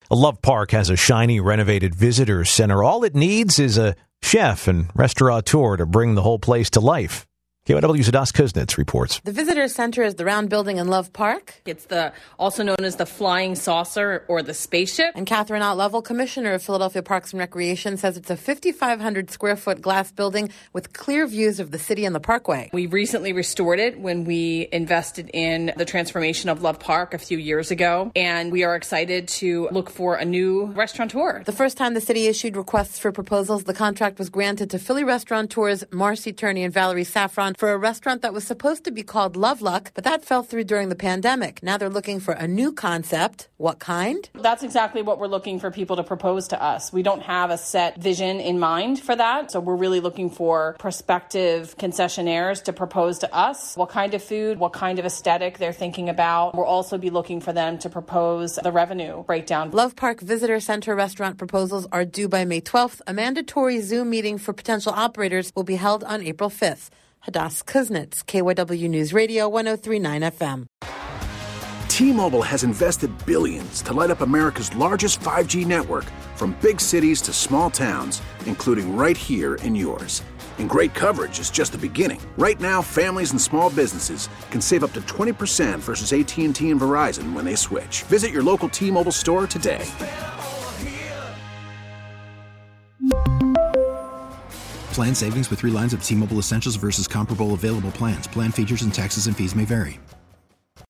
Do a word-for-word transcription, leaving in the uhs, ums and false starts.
Love Park has a shiny, renovated visitor center. All it needs is a chef and restaurateur to bring the whole place to life. K Y W's Adas Kuznets reports. The visitor center is the round building in Love Park. It's the also known as the flying saucer or the spaceship. And Catherine Ott-Level, commissioner of Philadelphia Parks and Recreation, says it's a fifty-five hundred square foot glass building with clear views of the city and the parkway. We recently restored it when we invested in the transformation of Love Park a few years ago. And we are excited to look for a new restaurateur. The first time the city issued requests for proposals, the contract was granted to Philly restaurateurs Marcy Turney and Valerie Saffron for a restaurant that was supposed to be called Love Luck, but that fell through during the pandemic. Now they're looking for a new concept. What kind? That's exactly what we're looking for people to propose to us. We don't have a set vision in mind for that, so we're really looking for prospective concessionaires to propose to us what kind of food, what kind of aesthetic they're thinking about. We'll also be looking for them to propose the revenue breakdown. Love Park Visitor Center restaurant proposals are due by May twelfth. A mandatory Zoom meeting for potential operators will be held on April fifth. Adas Kuznets, K Y W News Radio, one oh three point nine F M. T-Mobile has invested billions to light up America's largest five G network, from big cities to small towns, including right here in yours. And great coverage is just the beginning. Right now, families and small businesses can save up to twenty percent versus A T and T and Verizon when they switch. Visit your local T-Mobile store today. Plan savings with three lines of T-Mobile Essentials versus comparable available plans. Plan features and taxes and fees may vary.